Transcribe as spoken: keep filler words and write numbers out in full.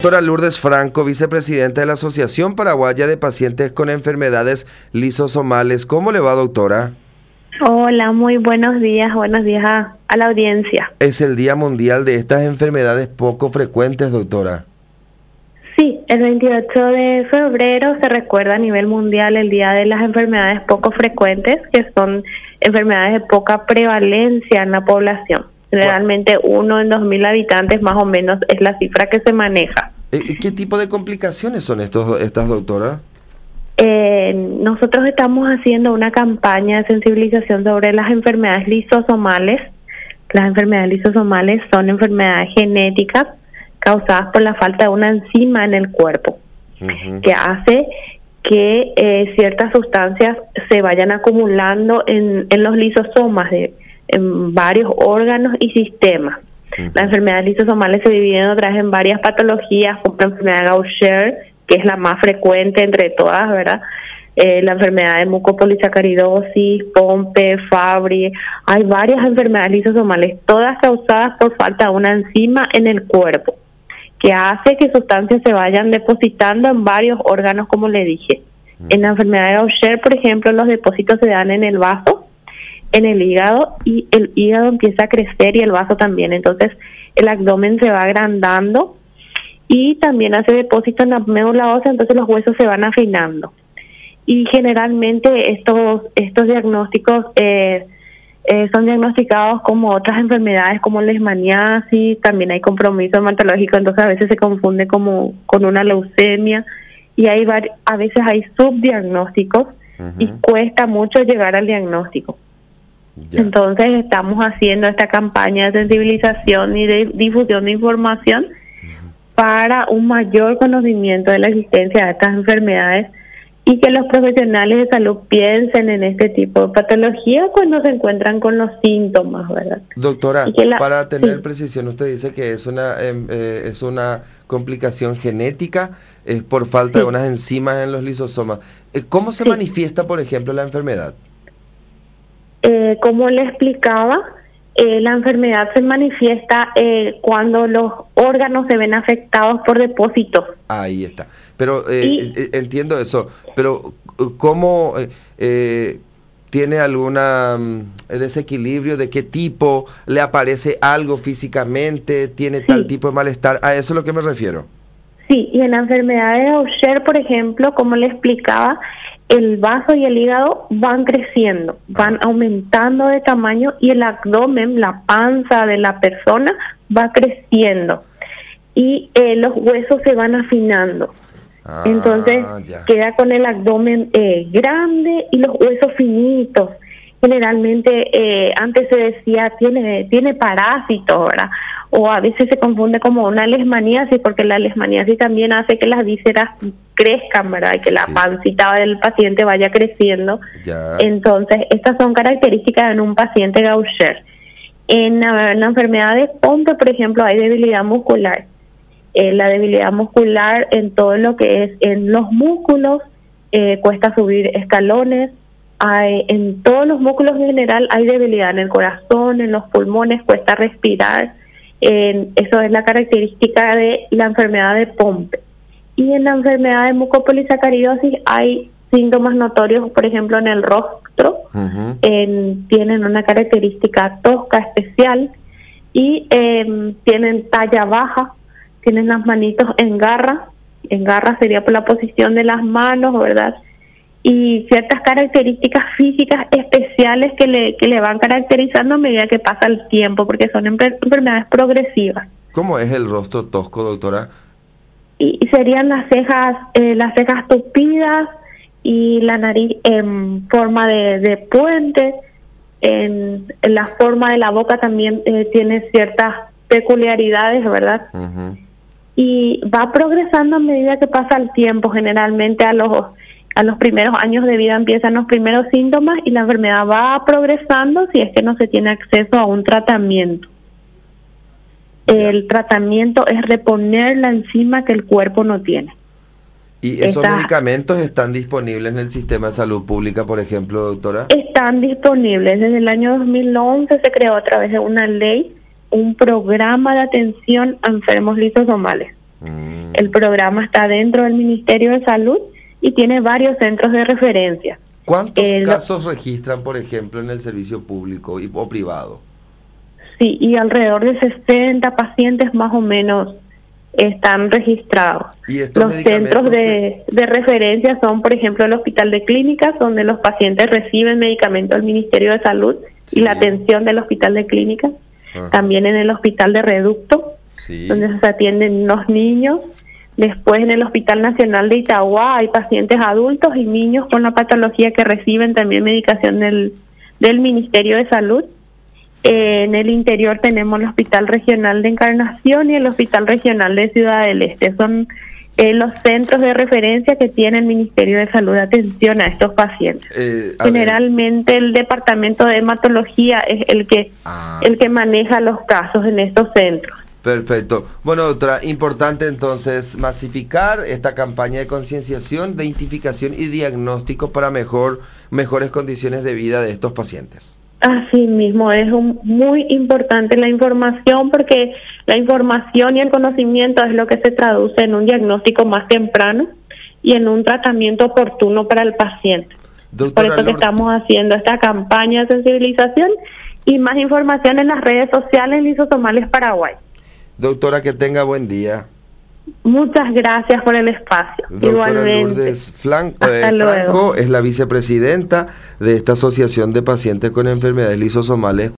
Doctora Lourdes Franco, vicepresidenta de la Asociación Paraguaya de Pacientes con Enfermedades Lisosomales. ¿Cómo le va, doctora? Hola, muy buenos días, buenos días a, a la audiencia. Es el Día Mundial de estas enfermedades poco frecuentes, doctora. Sí, el veintiocho de febrero se recuerda a nivel mundial el Día de las Enfermedades Poco Frecuentes, que son enfermedades de poca prevalencia en la población. Generalmente uno en dos mil habitantes más o menos es la cifra que se maneja. ¿Qué tipo de complicaciones son estos, estas, doctora? Eh, nosotros estamos haciendo una campaña de sensibilización sobre las enfermedades lisosomales. Las enfermedades lisosomales son enfermedades genéticas causadas por la falta de una enzima en el cuerpo, uh-huh. que hace que eh, ciertas sustancias se vayan acumulando en, en los lisosomas, de, en varios órganos y sistemas. Uh-huh. Las enfermedades lisosomales se dividen otra vez en varias patologías, como la enfermedad de Gaucher, que es la más frecuente entre todas, ¿verdad? Eh, la enfermedad de mucopolisacaridosis, Pompe, Fabry. Hay varias enfermedades lisosomales, todas causadas por falta de una enzima en el cuerpo, que hace que sustancias se vayan depositando en varios órganos, como le dije. Mm. En la enfermedad de Gaucher, por ejemplo, los depósitos se dan en el vaso, en el hígado, y el hígado empieza a crecer y el vaso también. Entonces, el abdomen se va agrandando y también hace depósito en la médula ósea, entonces los huesos se van afinando. Y generalmente estos, estos diagnósticos eh, Eh, son diagnosticados como otras enfermedades como leishmaniasis, también hay compromiso hematológico, entonces a veces se confunde como con una leucemia y hay a veces hay subdiagnósticos uh-huh. y cuesta mucho llegar al diagnóstico. Yeah. Entonces estamos haciendo esta campaña de sensibilización y de difusión de información uh-huh. para un mayor conocimiento de la existencia de estas enfermedades y que los profesionales de salud piensen en este tipo de patología cuando se encuentran con los síntomas, ¿verdad? Doctora, la, para tener sí. precisión, usted dice que es una eh, es una complicación genética eh, por falta sí. de unas enzimas en los lisosomas. Eh, ¿Cómo se sí. manifiesta, por ejemplo, la enfermedad? Eh, como le explicaba, eh, la enfermedad se manifiesta eh, cuando los órganos se ven afectados por depósitos. Ahí está. Pero eh, y, eh, entiendo eso. Pero ¿cómo eh, eh, tiene alguna um, desequilibrio? ¿De qué tipo? ¿Le aparece algo físicamente? ¿Tiene sí. tal tipo de malestar? A eso es lo que me refiero. Sí, y en la enfermedad de Gaucher, por ejemplo, como le explicaba, el vaso y el hígado van creciendo, van aumentando de tamaño y el abdomen, la panza de la persona, va creciendo y eh, los huesos se van afinando. Ah, Entonces ya. queda con el abdomen eh, grande y los huesos finitos. Generalmente eh, antes se decía tiene tiene parásitos, ¿verdad? O a veces se confunde como una leishmaniasis, porque la leishmaniasis también hace que las vísceras crezcan, ¿verdad? Y que la sí. pancita del paciente vaya creciendo. Ya. Entonces, estas son características en un paciente Gaucher. En la, en la enfermedad de Pompe, por ejemplo, hay debilidad muscular. Eh, la debilidad muscular en todo lo que es en los músculos, eh, cuesta subir escalones. Hay, en todos los músculos en general hay debilidad, en el corazón, en los pulmones, cuesta respirar. Eh, eso es la característica de la enfermedad de Pompe. Y en la enfermedad de mucopolisacaridosis hay síntomas notorios, por ejemplo, en el rostro. Uh-huh. en, tienen una característica tosca especial y eh, tienen talla baja, tienen las manitos en garra. En garra sería por la posición de las manos, ¿verdad? Y ciertas características físicas especiales que le que le van caracterizando a medida que pasa el tiempo, porque son enfermedades progresivas. ¿Cómo es el rostro tosco, doctora? Y serían las cejas eh, las cejas tupidas y la nariz en forma de, de puente. En, en la forma de la boca también eh, tiene ciertas peculiaridades, ¿verdad? Uh-huh. Y va progresando a medida que pasa el tiempo. Generalmente a los a los primeros años de vida empiezan los primeros síntomas y la enfermedad va progresando si es que no se tiene acceso a un tratamiento. El tratamiento es reponer la enzima que el cuerpo no tiene. ¿Y esos Está, medicamentos están disponibles en el sistema de salud pública, por ejemplo, doctora? Están disponibles. Desde el año dos mil once se creó a través de una ley un programa de atención a enfermos lisosomales. Mm. El programa está dentro del Ministerio de Salud y tiene varios centros de referencia. ¿Cuántos eh, casos lo... registran, por ejemplo, en el servicio público y, o privado? Sí, y alrededor de sesenta pacientes más o menos están registrados. ¿Y estos los centros de, que... de referencia son, por ejemplo, el Hospital de Clínicas, donde los pacientes reciben medicamento del Ministerio de Salud, sí, y la atención del Hospital de Clínicas. Ajá. También en el Hospital de Reducto, sí, donde se atienden los niños. Después en el Hospital Nacional de Itagua hay pacientes adultos y niños con la patología que reciben también medicación del, del Ministerio de Salud. Eh, en el interior tenemos el Hospital Regional de Encarnación y el Hospital Regional de Ciudad del Este. Son eh, los centros de referencia que tiene el Ministerio de Salud de atención a estos pacientes. Eh, a Generalmente ver. el Departamento de Hematología es el que, ah. el que maneja los casos en estos centros. Perfecto. Bueno, doctora, importante entonces masificar esta campaña de concienciación, de identificación y diagnóstico para mejor mejores condiciones de vida de estos pacientes. Así mismo, es un, muy importante la información, porque la información y el conocimiento es lo que se traduce en un diagnóstico más temprano y en un tratamiento oportuno para el paciente. Doctora, Por eso que estamos haciendo esta campaña de sensibilización y más información en las redes sociales Lisosomales Paraguay. Doctora, que tenga buen día. Muchas gracias por el espacio. Doctora Igualmente. Lourdes Flan, eh, Franco es la vicepresidenta de esta Asociación de Pacientes con Enfermedades Lisosomales.